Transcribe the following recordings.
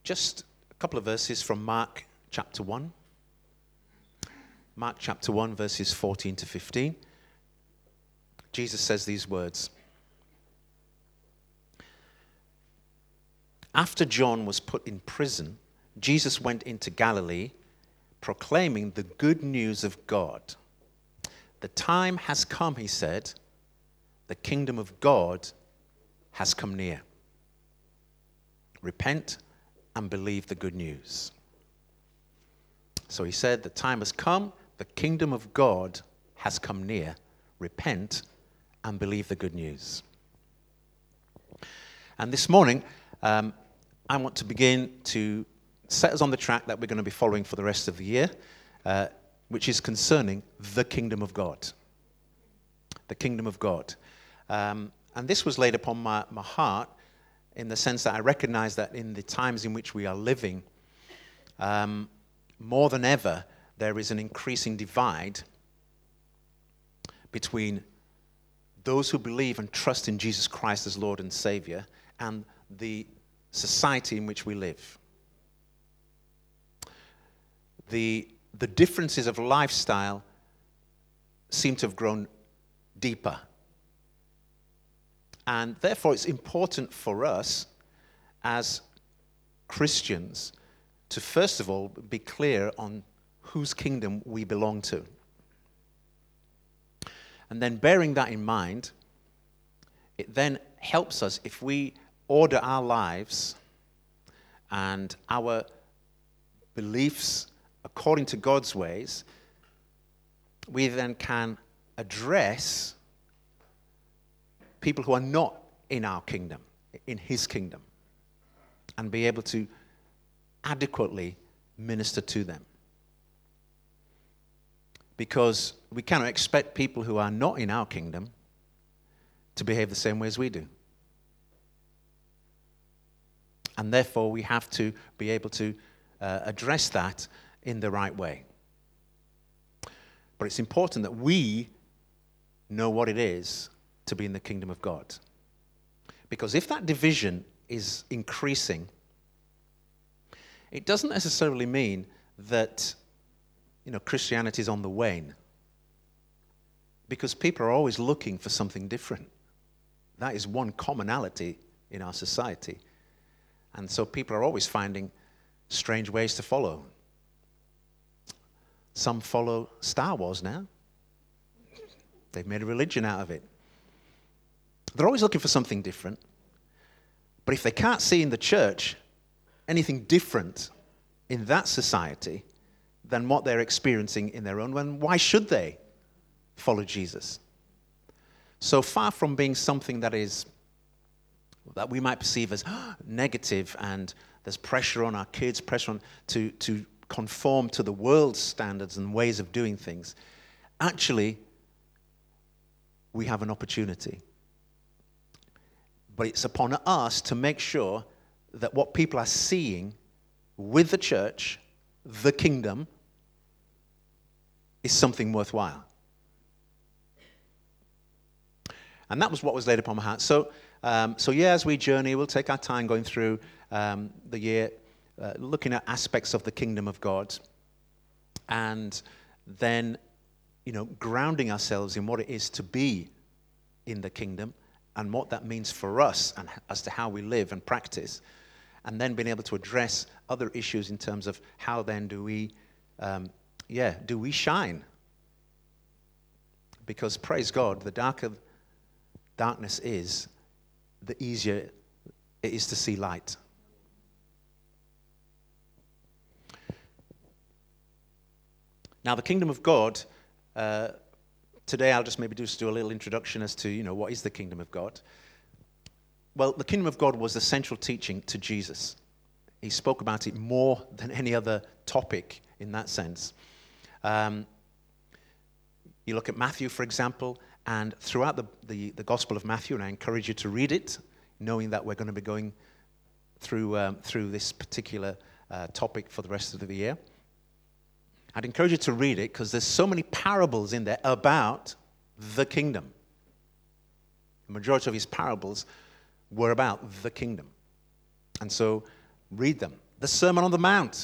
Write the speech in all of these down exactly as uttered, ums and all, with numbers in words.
just a couple of verses from Mark chapter one. Mark chapter one, verses fourteen to fifteen. Jesus says these words. After John was put in prison, Jesus went into Galilee, proclaiming the good news of God. The time has come, he said. The kingdom of God has come near. Repent and believe the good news. So he said, the time has come, the kingdom of God has come near. Repent and believe the good news. And this morning, um, I want to begin to set us on the track that we're going to be following for the rest of the year, uh, which is concerning the kingdom of God. The kingdom of God. Um, and this was laid upon my, my heart in the sense that I recognize that in the times in which we are living, um, more than ever, there is an increasing divide between those who believe and trust in Jesus Christ as Lord and Savior and the society in which we live. The, the differences of lifestyle seem to have grown deeper. And therefore, it's important for us as Christians to, first of all, be clear on whose kingdom we belong to. And then bearing that in mind, it then helps us if we order our lives and our beliefs according to God's ways, we then can address people who are not in our kingdom, in his kingdom, and be able to adequately minister to them. Because we cannot expect people who are not in our kingdom to behave the same way as we do. And therefore, we have to be able to uh, address that in the right way. But it's important that we know what it is to be in the kingdom of God. Because if that division is increasing, it doesn't necessarily mean that, you know, Christianity is on the wane. Because people are always looking for something different. That is one commonality in our society. And so people are always finding strange ways to follow. Some follow Star Wars now. They've made a religion out of it. They're always looking for something different. But if they can't see in the church anything different in that society than what they're experiencing in their own, then why should they follow Jesus? So far from being something that is that we might perceive as negative, and there's pressure on our kids, pressure on to, to conform to the world's standards and ways of doing things, actually, we have an opportunity. But it's upon us to make sure that what people are seeing with the church, the kingdom, is something worthwhile. And that was what was laid upon my heart. So, um, so yeah, as we journey, we'll take our time going through um, the year, uh, looking at aspects of the kingdom of God, and then, you know, grounding ourselves in what it is to be in the kingdom and what that means for us and as to how we live and practice, and then being able to address other issues in terms of how then do we, um, yeah, do we shine? Because praise God, the darker darkness is, the easier it is to see light. Now, the kingdom of God, uh, today I'll just maybe just do a little introduction as to, you know, what is the kingdom of God? Well, the kingdom of God was the central teaching to Jesus. He spoke about it more than any other topic in that sense. Um, you look at Matthew, for example, and throughout the, the, the Gospel of Matthew, and I encourage you to read it, knowing that we're going to be going through, um, through this particular uh, topic for the rest of the year. I'd encourage you to read it because there's so many parables in there about the kingdom. The majority of his parables were about the kingdom. And so read them the Sermon on the Mount,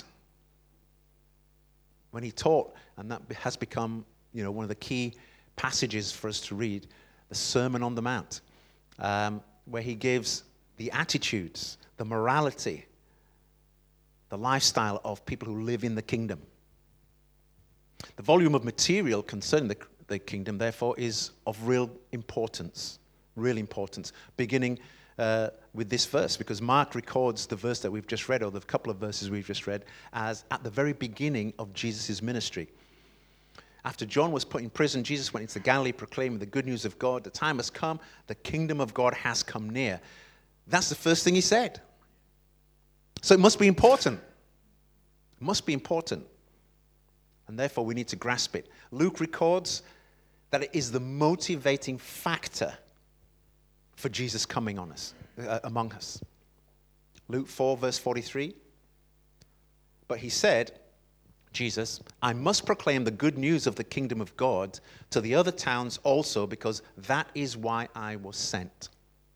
when he taught, and that has become, you know, one of the key passages for us to read, the Sermon on the Mount, um, where he gives the attitudes, the morality, the lifestyle of people who live in the kingdom. The volume of material concerning the, the kingdom, therefore, is of real importance, real importance, beginning uh, with this verse, because Mark records the verse that we've just read, or the couple of verses we've just read, as at the very beginning of Jesus' ministry. After John was put in prison, Jesus went into Galilee proclaiming the good news of God. The time has come. The kingdom of God has come near. That's the first thing he said. So it must be important. It must be important. And therefore we need to grasp it. Luke records that it is the motivating factor for Jesus coming on us, uh, among us. Luke four, verse forty-three. But he said, Jesus, I must proclaim the good news of the kingdom of God to the other towns also, because that is why I was sent.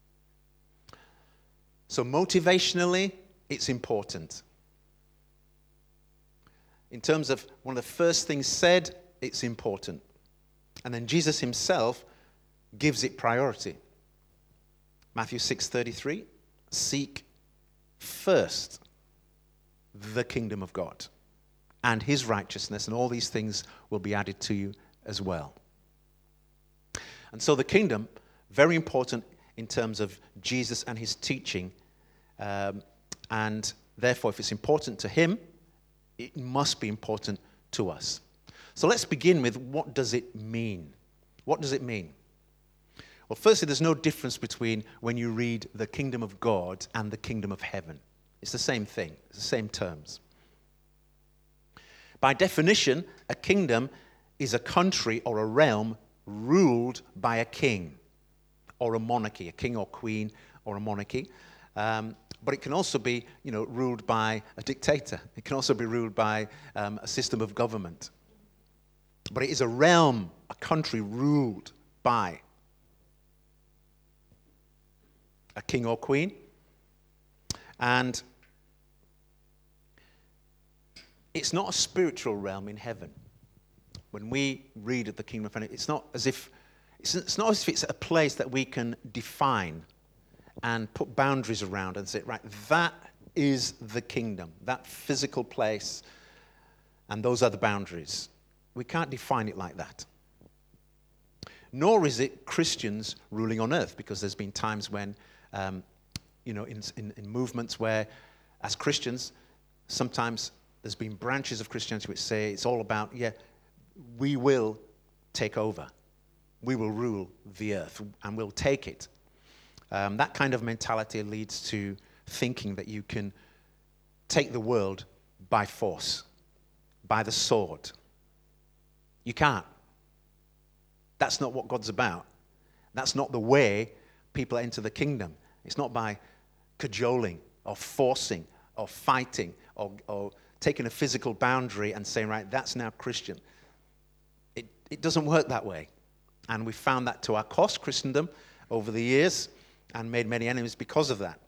So motivationally, it's important. In terms of one of the first things said, it's important. And then Jesus himself gives it priority. Matthew six thirty-three, seek first the kingdom of God and his righteousness, and all these things will be added to you as well. And so the kingdom, very important in terms of Jesus and his teaching, um, and therefore if it's important to him, it must be important to us. So let's begin with, what does it mean? What does it mean? Well, firstly, there's no difference between when you read the kingdom of God and the kingdom of heaven. It's the same thing. It's the same terms. By definition, a kingdom is a country or a realm ruled by a king or a monarchy, a king or queen or a monarchy. Um, but it can also be, you know, ruled by a dictator. It can also be ruled by um, a system of government. But it is a realm, a country ruled by a king or queen. And it's not a spiritual realm in heaven. When we read of the kingdom of heaven, it's not as if it's, it's not as if it's a place that we can define and put boundaries around and say, right, that is the kingdom, that physical place, and those are the boundaries. We can't define it like that. Nor is it Christians ruling on earth, because there's been times when, um, you know, in, in, in movements where, as Christians, sometimes there's been branches of Christianity which say it's all about, yeah, we will take over. We will rule the earth, and we'll take it. Um, that kind of mentality leads to thinking that you can take the world by force, by the sword. You can't. That's not what God's about. That's not the way people enter the kingdom. It's not by cajoling or forcing or fighting or, or taking a physical boundary and saying, right, that's now Christian. It, it doesn't work that way. And we found that to our cost, Christendom, over the years, and made many enemies because of that.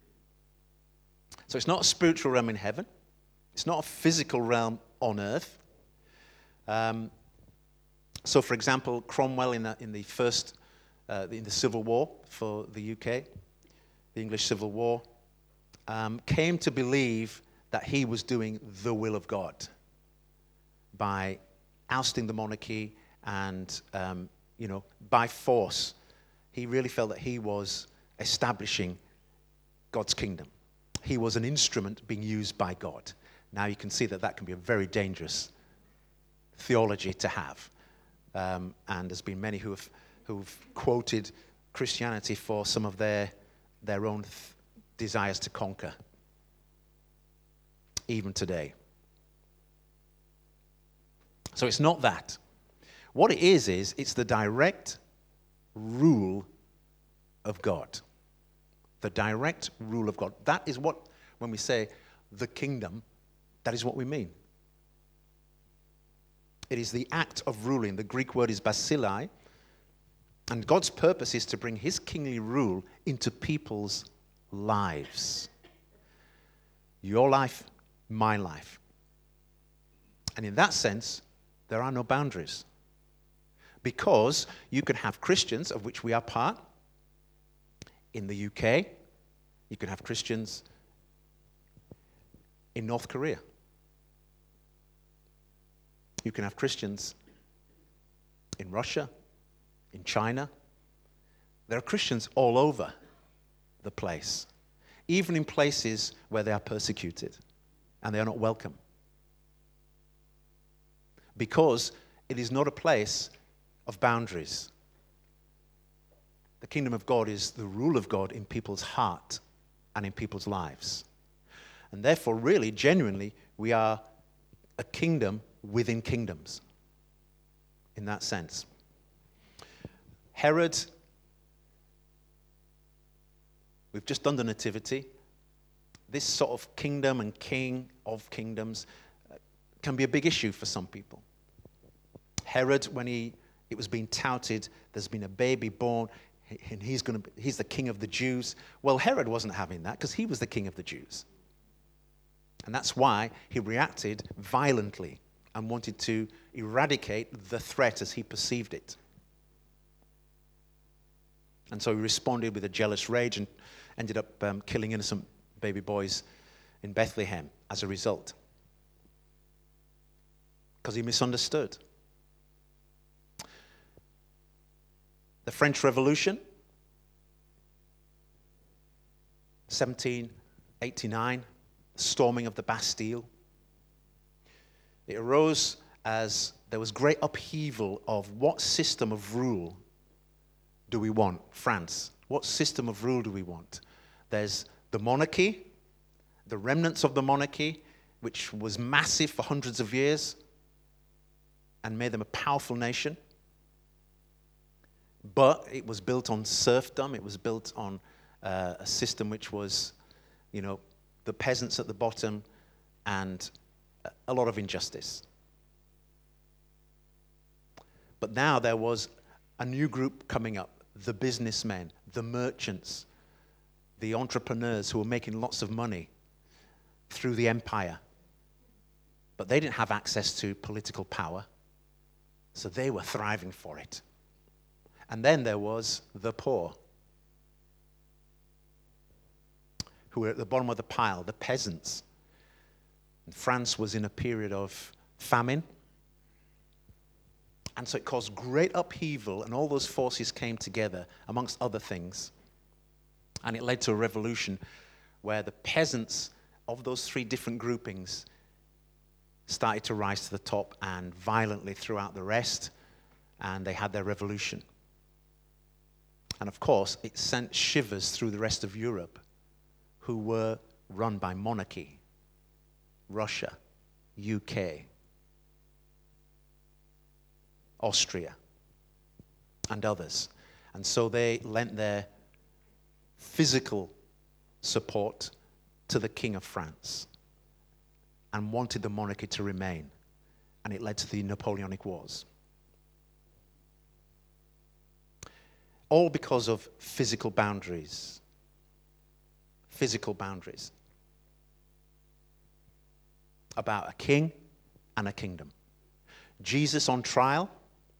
So it's not a spiritual realm in heaven. It's not a physical realm on earth. Um, so, for example, Cromwell in the, in the first, uh, in the Civil War for the U K, the English Civil War, um, came to believe that he was doing the will of God by ousting the monarchy and, um, you know, by force. He really felt that he was establishing God's kingdom. He was an instrument being used by God. Now you can see that that can be a very dangerous theology to have. Um, and there's been many who have who've quoted Christianity for some of their their own th- desires to conquer, even today. So it's not that. What it is, is it's the direct rule of God. The direct rule of God. That is what, when we say the kingdom, that is what we mean. It is the act of ruling. The Greek word is basileia. And God's purpose is to bring his kingly rule into people's lives. Your life, my life. And in that sense, there are no boundaries. Because you can have Christians, of which we are part, in the U K. You can have Christians in North Korea. You can have Christians in Russia, in China. There are Christians all over the place, even in places where they are persecuted and they are not welcome. Because it is not a place of boundaries. The kingdom of God is the rule of God in people's heart and in people's lives. And therefore, really, genuinely, we are a kingdom within kingdoms in that sense. Herod, we've just done the Nativity. This sort of kingdom and king of kingdoms uh, can be a big issue for some people. Herod, when he it was being touted, there's been a baby born, and he's going to he's the king of the Jews. Well, Herod wasn't having that because he was the king of the Jews. And that's why he reacted violently and wanted to eradicate the threat as he perceived it. And so he responded with a jealous rage and ended up um, killing innocent baby boys in Bethlehem as a result. Because he misunderstood. The French Revolution, seventeen eighty-nine, storming of the Bastille. It arose as there was great upheaval of what system of rule do we want? France. What system of rule do we want? There's the monarchy, the remnants of the monarchy, which was massive for hundreds of years and made them a powerful nation. But it was built on serfdom. It was built on uh, a system which was, you know, the peasants at the bottom and a lot of injustice. But now there was a new group coming up, the businessmen, the merchants, the entrepreneurs who were making lots of money through the empire. But they didn't have access to political power, so they were thriving for it. And then there was the poor, who were at the bottom of the pile, the peasants. And France was in a period of famine. And so it caused great upheaval, and all those forces came together, amongst other things. And it led to a revolution where the peasants of those three different groupings started to rise to the top and violently throughout the rest, and they had their revolution. And of course, it sent shivers through the rest of Europe, who were run by monarchy. Russia, U K, Austria, and others. And so they lent their physical support to the King of France and wanted the monarchy to remain. And it led to the Napoleonic Wars. All because of physical boundaries. Physical boundaries. About a king and a kingdom. Jesus on trial.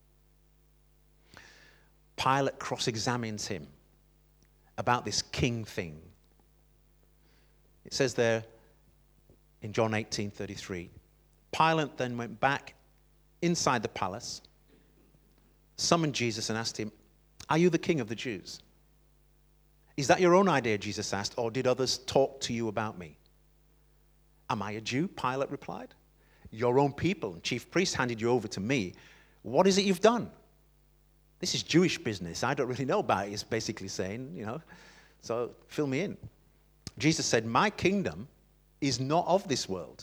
Pilate cross-examines him about this king thing. It says there in John eighteen thirty-three, Pilate then went back inside the palace, summoned Jesus and asked him, "Are you the king of the Jews?" "Is that your own idea," Jesus asked, "or did others talk to you about me?" "Am I a Jew?" Pilate replied. "Your own people and chief priests handed you over to me. What is it you've done?" "This is Jewish business. I don't really know about it," he's basically saying, you know, so fill me in. Jesus said, "My kingdom is not of this world.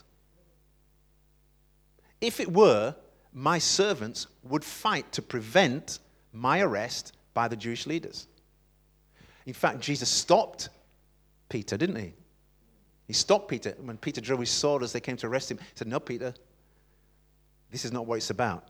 If it were, my servants would fight to prevent my arrest by the Jewish leaders." In fact, Jesus stopped Peter, didn't he? He stopped Peter. When Peter drew his sword as they came to arrest him, he said, "No, Peter, this is not what it's about.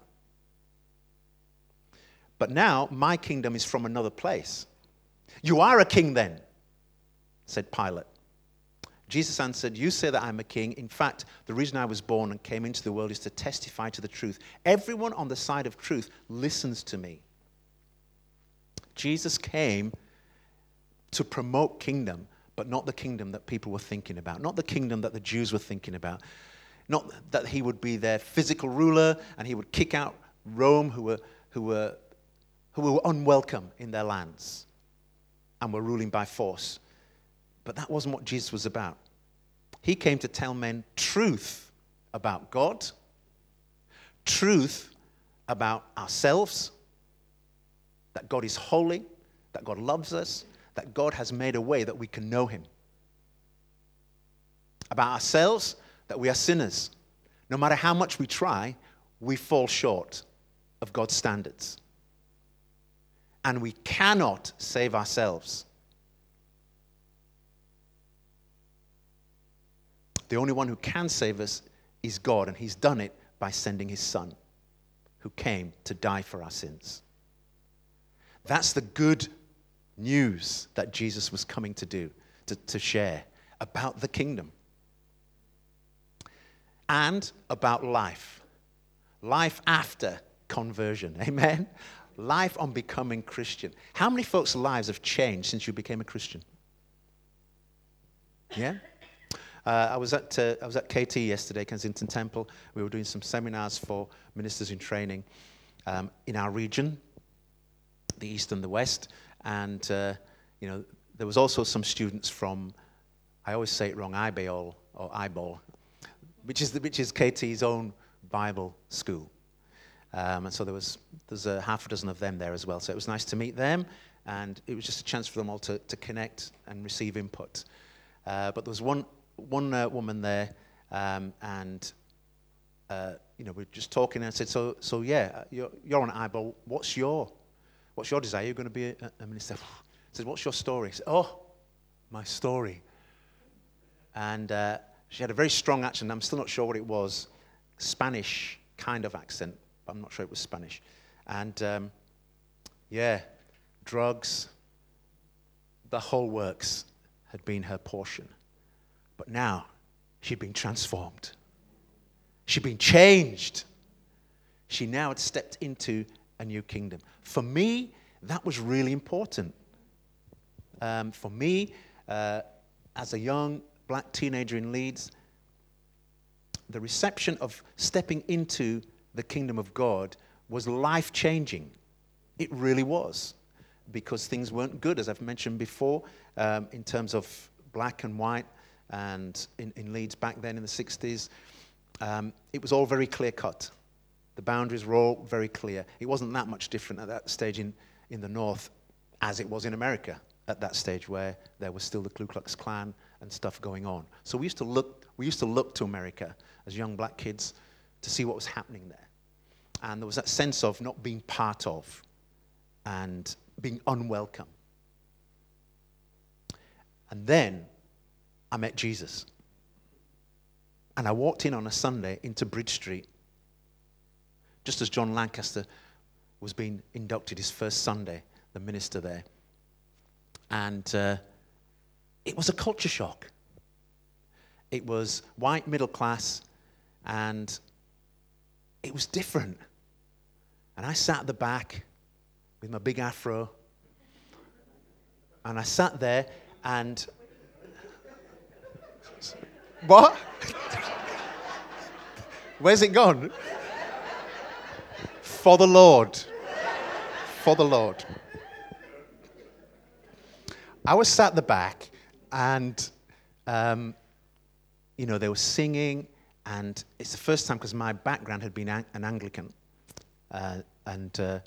But now my kingdom is from another place." "You are a king then," said Pilate. Jesus answered, you say that I'm a king. In fact, the reason I was born and came into the world is to testify to the truth. Everyone on the side of truth listens to me. Jesus came to promote kingdom, but not the kingdom that people were thinking about, not the kingdom that the Jews were thinking about, not that he would be their physical ruler and he would kick out Rome, who were, who were, who were unwelcome in their lands and were ruling by force. But that wasn't what Jesus was about. He came to tell men truth about God, truth about ourselves, that God is holy, that God loves us, that God has made a way that we can know him. About ourselves, that we are sinners. No matter how much we try, we fall short of God's standards. And we cannot save ourselves. The only one who can save us is God, and he's done it by sending his son, who came to die for our sins. That's the good news that Jesus was coming to do, to, to share about the kingdom. And about life. Life after conversion. Amen? Life on becoming Christian. How many folks' lives have changed since you became a Christian? Yeah? Uh, I was at uh, I was at K T yesterday, Kensington Temple. We were doing some seminars for ministers in training um, in our region, the East and the West. And, uh, you know, there was also some students from, I always say it wrong, I B A L or I B A L, which is, the, which is K T's own Bible school. Um, and so there was there's a half a dozen of them there as well. So it was nice to meet them, and it was just a chance for them all to, to connect and receive input. Uh, but there was one one uh, woman there, um, and uh, you know, we were just talking, and I said, so so yeah, you're, you're on I B A L. What's your what's your desire? You're going to be a, a minister. I said, what's your story? I said, oh, my story. And uh, she had a very strong accent. I'm still not sure what it was. Spanish kind of accent, but I'm not sure it was Spanish. And um, yeah, drugs, the whole works had been her portion. But now she'd been transformed. She'd been changed. She now had stepped into a new kingdom. For me, that was really important. Um, for me, uh, as a young black teenager in Leeds, the reception of stepping into the kingdom of God was life-changing. It really was, because things weren't good, as I've mentioned before, um, in terms of black and white, and in, in Leeds back then in the sixties. Um, it was all very clear-cut. The boundaries were all very clear. It wasn't that much different at that stage in, in the North as it was in America at that stage, where there was still the Ku Klux Klan and stuff going on. So we used to look, we used to look to America as young black kids to see what was happening there. And there was that sense of not being part of and being unwelcome. And then I met Jesus. And I walked in on a Sunday into Bridge Street, just as John Lancaster was being inducted his first Sunday, the minister there. And uh, it was a culture shock. It was white, middle class, and it was different. And I sat at the back with my big afro, and I sat there, and what? Where's it gone? For the Lord. For the Lord. I was sat at the back, and, um, you know, they were singing, and it's the first time, because my background had been an Anglican, uh, and uh,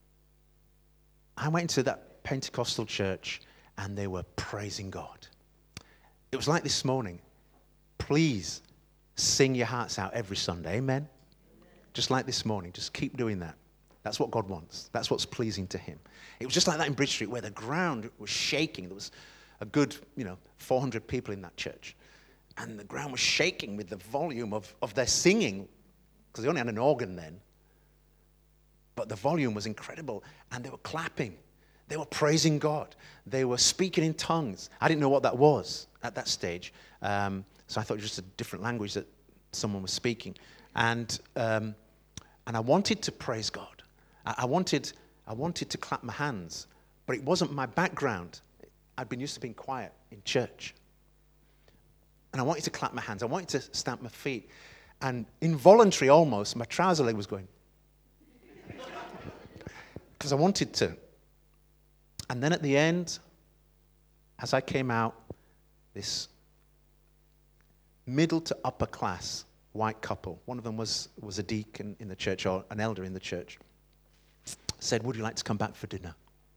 I went into that Pentecostal church, and they were praising God. It was like this morning. Please sing your hearts out every Sunday, amen? Just like this morning, just keep doing that. That's what God wants. That's what's pleasing to him. It was just like that in Bridge Street, where the ground was shaking. There was a good, you know, four hundred people in that church. And the ground was shaking with the volume of, of their singing, because they only had an organ then. But the volume was incredible, and they were clapping. They were praising God. They were speaking in tongues. I didn't know what that was at that stage. Um, so I thought it was just a different language that someone was speaking. And um, and I wanted to praise God. I, I wanted I wanted to clap my hands, but it wasn't my background. I'd been used to being quiet in church. And I wanted to clap my hands. I wanted to stamp my feet. And involuntary almost, my trouser leg was going. Because I wanted to. And then at the end, as I came out, this middle to upper class white couple, one of them was, was a deacon in the church, or an elder in the church, said, "Would you like to come back for dinner?"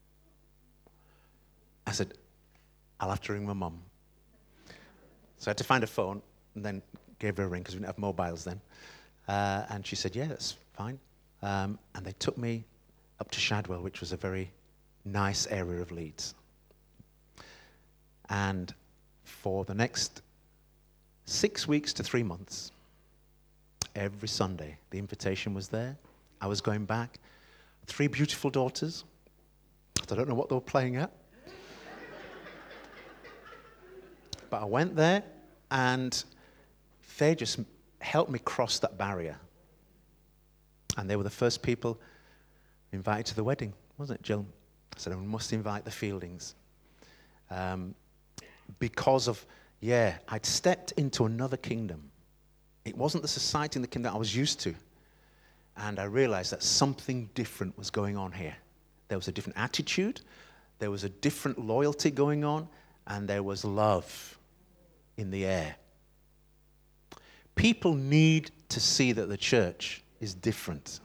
I said, "I'll have to ring my mum." So I had to find a phone and then gave her a ring because we didn't have mobiles then. Uh, and she said, "Yeah, that's fine." Um, and they took me up to Shadwell, which was a very nice area of Leeds. And for the next six weeks to three months, every Sunday, the invitation was there. I was going back. Three beautiful daughters. I don't know what they were playing at. But I went there, and they just helped me cross that barrier. And they were the first people invited to the wedding, wasn't it, Jill? I said, "I must invite the Fieldings." Um, because of, yeah, I'd stepped into another kingdom. It wasn't the society in the kingdom I was used to. And I realized that something different was going on here. There was a different attitude, there was a different loyalty going on, and there was love in the air. People need to see that the church is different.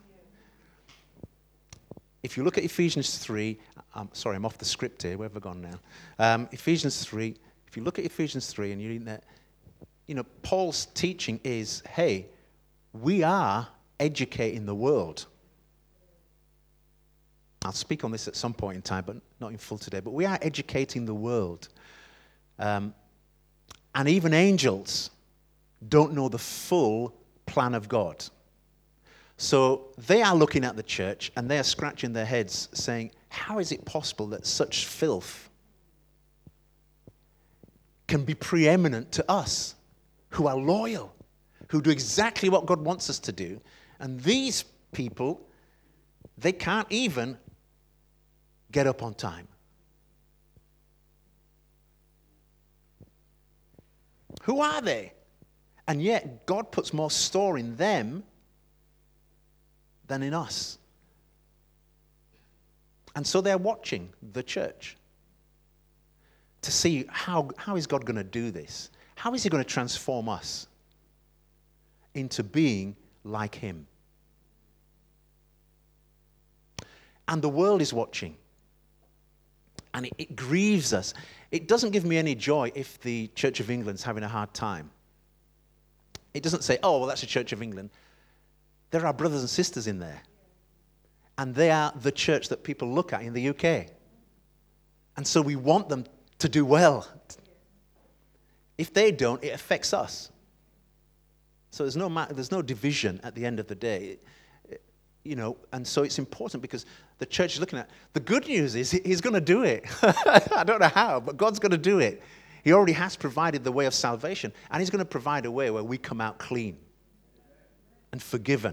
If you look at Ephesians three, I'm sorry, I'm off the script here. Where have I gone now? Um, Ephesians three, if you look at Ephesians three and you read that, you know, Paul's teaching is, hey, we are educating the world. I'll speak on this at some point in time, but not in full today. But we are educating the world. Um, and even angels don't know the full plan of God. So they are looking at the church and they are scratching their heads saying, how is it possible that such filth can be preeminent to us who are loyal, who do exactly what God wants us to do? And these people, they can't even get up on time. Who are they? And yet God puts more store in them than in us. And so they're watching the church to see how, how is God going to do this? How is he going to transform us into being like him? And the world is watching. And it, it grieves us. It doesn't give me any joy if the Church of England's having a hard time. It doesn't say, oh, well, that's the Church of England. There are brothers and sisters in there. And they are the church that people look at in the U K. And so we want them to do well. If they don't, it affects us. So there's no matter, there's no division at the end of the day. You know, and so it's important because the church is looking at, the good news is he's going to do it. I don't know how, but God's going to do it. He already has provided the way of salvation, and he's going to provide a way where we come out clean and forgiven.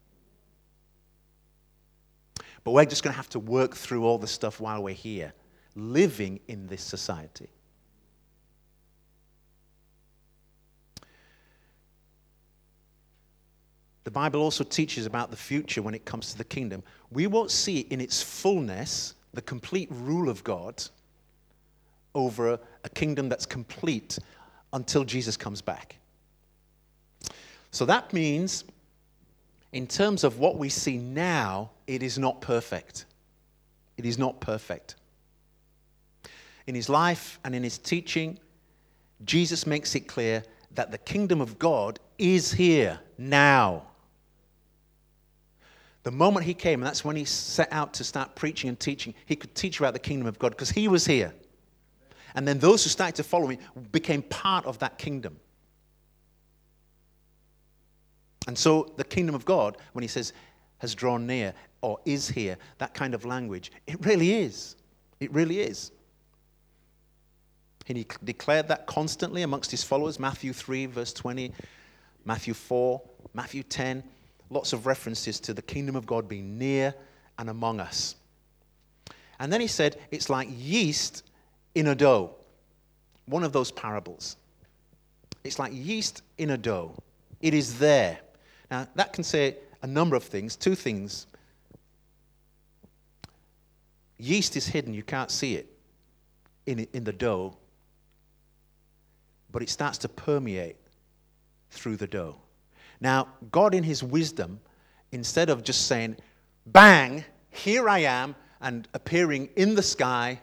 But we're just going to have to work through all the stuff while we're here, living in this society. The Bible also teaches about the future when it comes to the kingdom. We won't see in its fullness the complete rule of God over a, a kingdom that's complete until Jesus comes back. So that means, in terms of what we see now, it is not perfect. It is not perfect. In his life and in his teaching, Jesus makes it clear that the kingdom of God is here now. The moment he came, and that's when he set out to start preaching and teaching, he could teach about the kingdom of God because he was here. And then those who started to follow him became part of that kingdom. And so the kingdom of God, when he says, has drawn near or is here, that kind of language, it really is. It really is. And he declared that constantly amongst his followers. Matthew three, verse twenty, Matthew four, Matthew ten. Lots of references to the kingdom of God being near and among us. And then he said, it's like yeast in a dough. One of those parables. It's like yeast in a dough. It is there. Now, that can say a number of things. Two things. Yeast is hidden. You can't see it in, in the dough. But it starts to permeate through the dough. Now, God in his wisdom, instead of just saying, bang, here I am, and appearing in the sky,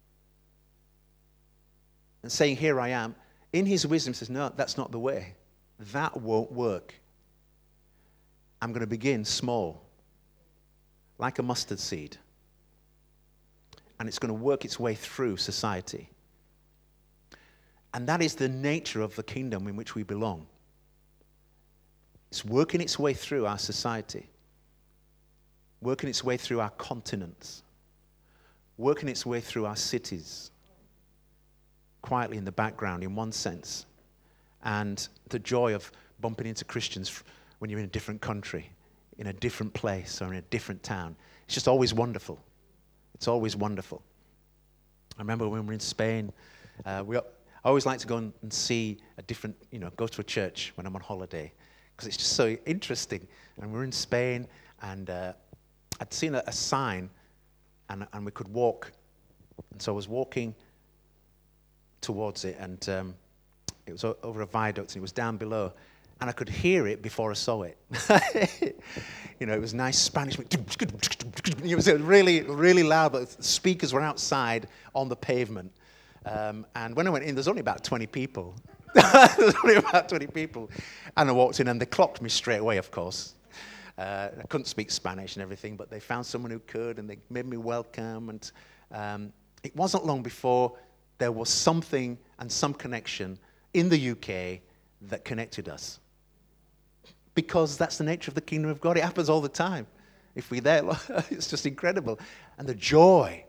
and saying, here I am, in his wisdom says, no, that's not the way. That won't work. I'm going to begin small, like a mustard seed. And it's going to work its way through society. And that is the nature of the kingdom in which we belong. It's working its way through our society, working its way through our continents, working its way through our cities, quietly in the background in one sense. And the joy of bumping into Christians when you're in a different country, in a different place, or in a different town. It's just always wonderful. It's always wonderful. I remember when we were in Spain, uh, we I always like to go and see a different, you know, go to a church when I'm on holiday, because it's just so interesting. And we were in Spain, and uh, I'd seen a, a sign, and, and we could walk. And so I was walking towards it, and um, it was o- over a viaduct, and it was down below. And I could hear it before I saw it. You know, it was nice Spanish. It was really, really loud, but the speakers were outside on the pavement. Um, and when I went in, there's only about twenty people. There's only about twenty people. And I walked in, and they clocked me straight away, of course. Uh, I couldn't speak Spanish and everything, but they found someone who could, and they made me welcome. And um, it wasn't long before there was something and some connection in the U K that connected us. Because that's the nature of the kingdom of God. It happens all the time. If we're there, it's just incredible. And the joy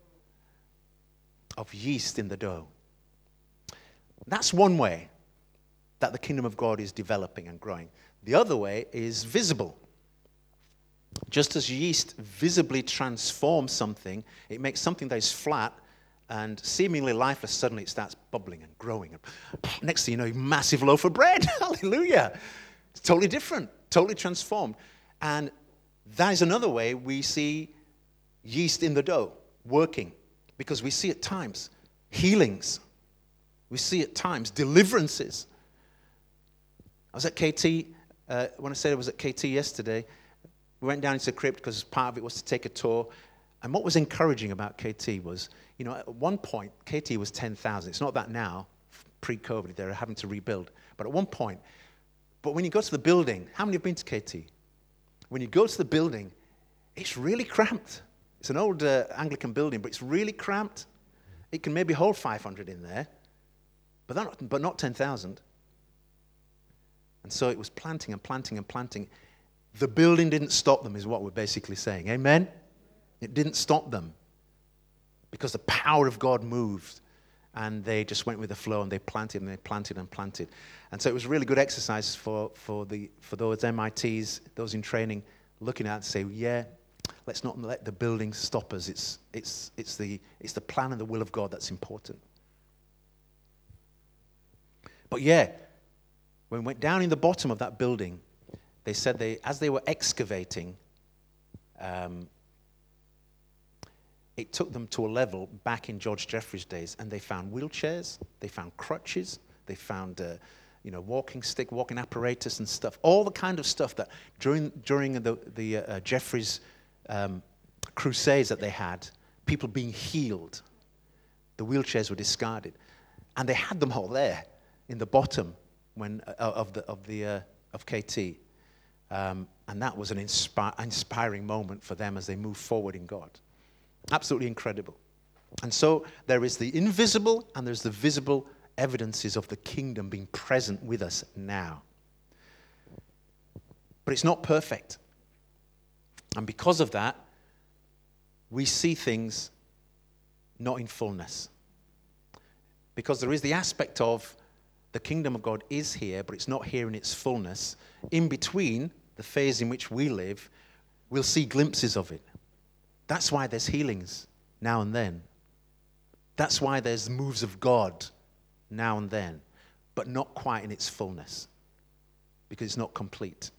of yeast in the dough. That's one way that the kingdom of God is developing and growing. The other way is visible. Just as yeast visibly transforms something, it makes something that is flat and seemingly lifeless, suddenly it starts bubbling and growing. And next thing you know, a massive loaf of bread. Hallelujah. It's totally different, totally transformed. And that is another way we see yeast in the dough working, because we see at times healings. We see at times deliverances. I was at K T, uh, when I said I was at K T yesterday, we went down into the crypt because part of it was to take a tour. And what was encouraging about K T was, you know, at one point, K T was ten thousand. It's not that now, pre-COVID, they're having to rebuild. But at one point, but when you go to the building, how many have been to K T? When you go to the building, it's really cramped. It's an old uh, Anglican building, but it's really cramped. It can maybe hold five hundred in there, but not, but not ten thousand. And so it was planting and planting and planting. The building didn't stop them, is what we're basically saying. Amen? It didn't stop them, because the power of God moved. And they just went with the flow, and they planted and they planted and planted. And so it was a really good exercise for, for, the, for those M I Ts, those in training, looking at it and say, yeah, let's not let the building stop us. It's, it's, it's, the, it's the plan and the will of God that's important. But yeah, when we went down in the bottom of that building, they said they, as they were excavating, um, it took them to a level back in George Jeffreys' days, and they found wheelchairs, they found crutches, they found, uh, you know, walking stick, walking apparatus and stuff, all the kind of stuff that during during the the uh, Jeffreys um, crusades that they had, people being healed, the wheelchairs were discarded, and they had them all there in the bottom when uh, of the of the uh, of K T, um, and that was an inspi- inspiring moment for them as they moved forward in God. Absolutely incredible. And so there is the invisible and there's the visible evidences of the kingdom being present with us now. But it's not perfect. And because of that, we see things not in fullness. Because there is the aspect of the kingdom of God is here, but it's not here in its fullness. In between the phase in which we live, we'll see glimpses of it. That's why there's healings now and then. That's why there's moves of God now and then, but not quite in its fullness, because it's not complete.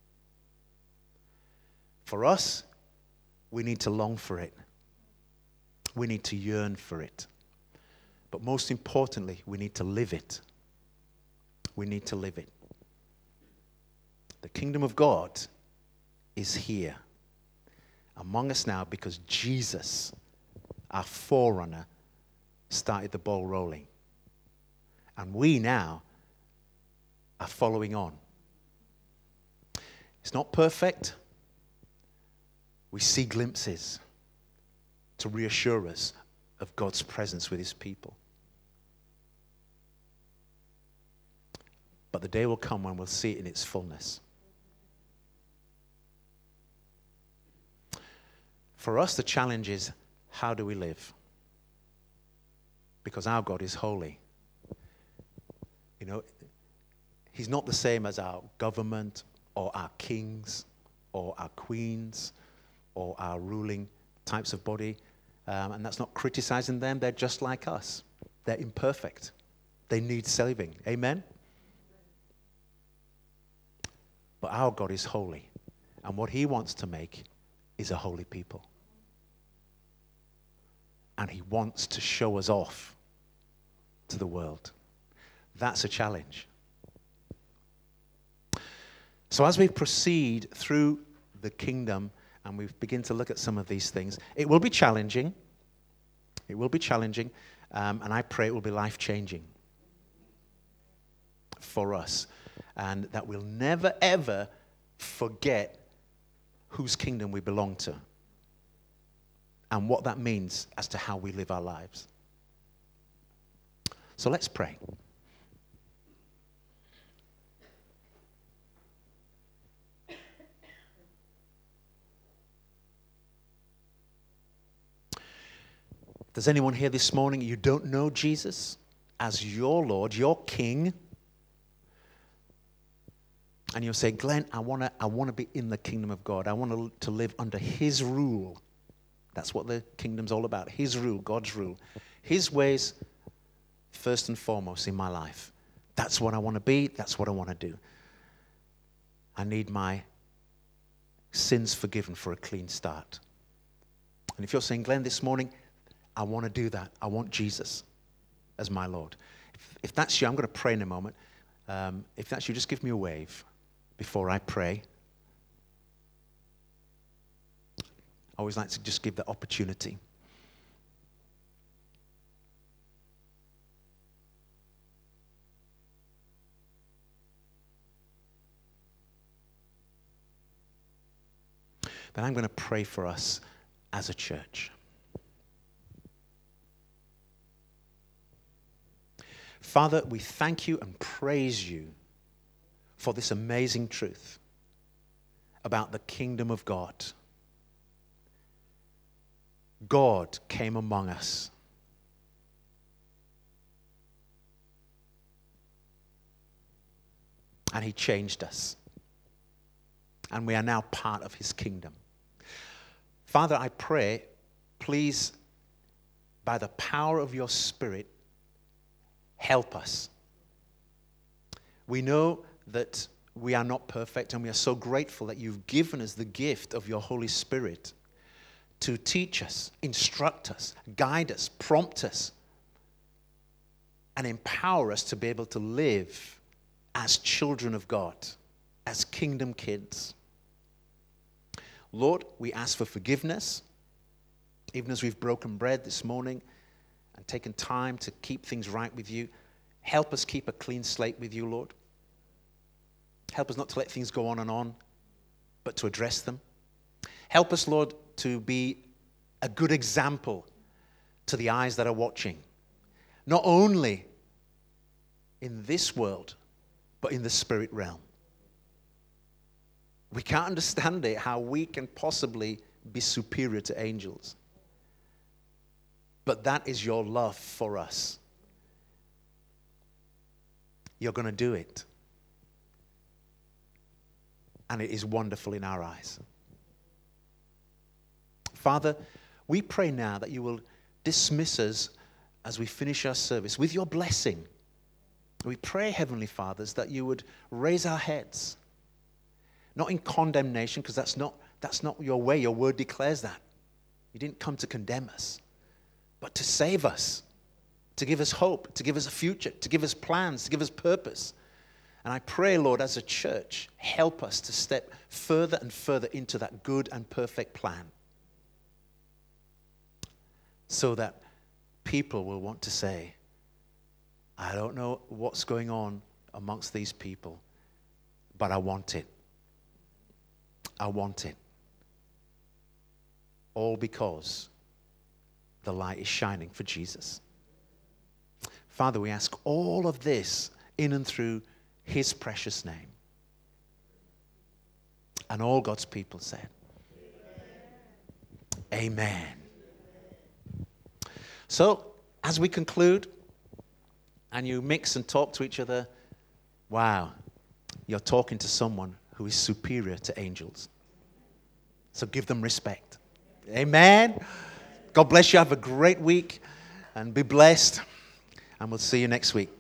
For us, we need to long for it. We need to yearn for it. But most importantly, we need to live it. We need to live it. The kingdom of God is here among us now because Jesus, our forerunner, started the ball rolling. And we now are following on. It's not perfect. We see glimpses to reassure us of God's presence with his people. But the day will come when we'll see it in its fullness. For us, the challenge is, how do we live? Because our God is holy. You know, he's not the same as our government or our kings or our queens or our ruling types of body. Um, and that's not criticizing them. They're just like us. They're imperfect. They need saving. Amen? But our God is holy. And what he wants to make is a holy people. And he wants to show us off to the world. That's a challenge. So as we proceed through the kingdom and we begin to look at some of these things, it will be challenging. It will be challenging. Um, and I pray it will be life-changing for us. And that we'll never, ever forget whose kingdom we belong to and what that means as to how we live our lives. So let's pray. If there's anyone here this morning, you don't know Jesus as your Lord, your King, and you'll say, Glenn, I want to I want to be in the kingdom of God. I want to, to live under his rule. That's what the kingdom's all about. His rule, God's rule. His ways, first and foremost in my life. That's what I want to be. That's what I want to do. I need my sins forgiven for a clean start. And if you're saying, Glenn, this morning, I want to do that. I want Jesus as my Lord. If, if that's you, I'm going to pray in a moment. Um, if that's you, just give me a wave before I pray. I always like to just give the opportunity. Then I'm going to pray for us as a church. Father, we thank you and praise you for this amazing truth about the kingdom of God. God came among us. And he changed us. And we are now part of his kingdom. Father, I pray, please, by the power of your Spirit, help us. We know that we are not perfect, and we are so grateful that you've given us the gift of your Holy Spirit to teach us, instruct us, guide us, prompt us, and empower us to be able to live as children of God, as kingdom kids. Lord, we ask for forgiveness, even as we've broken bread this morning and taken time to keep things right with you. Help us keep a clean slate with you, Lord. Help us not to let things go on and on, but to address them. Help us, Lord, to be a good example to the eyes that are watching, not only in this world, but in the spirit realm. We can't understand it, how we can possibly be superior to angels. But that is your love for us. You're going to do it. And it is wonderful in our eyes. Father, we pray now that you will dismiss us as we finish our service with your blessing. We pray, Heavenly Fathers, that you would raise our heads, not in condemnation, because that's not, that's not your way. Your word declares that. You didn't come to condemn us, but to save us, to give us hope, to give us a future, to give us plans, to give us purpose. And I pray, Lord, as a church, help us to step further and further into that good and perfect plan, so that people will want to say, I don't know what's going on amongst these people, but I want it. I want it. All because the light is shining for Jesus. Father, we ask all of this in and through his precious name. And all God's people said, Amen. Amen. So, as we conclude, and you mix and talk to each other, wow, you're talking to someone who is superior to angels. So give them respect. Amen. God bless you. Have a great week and be blessed. And we'll see you next week.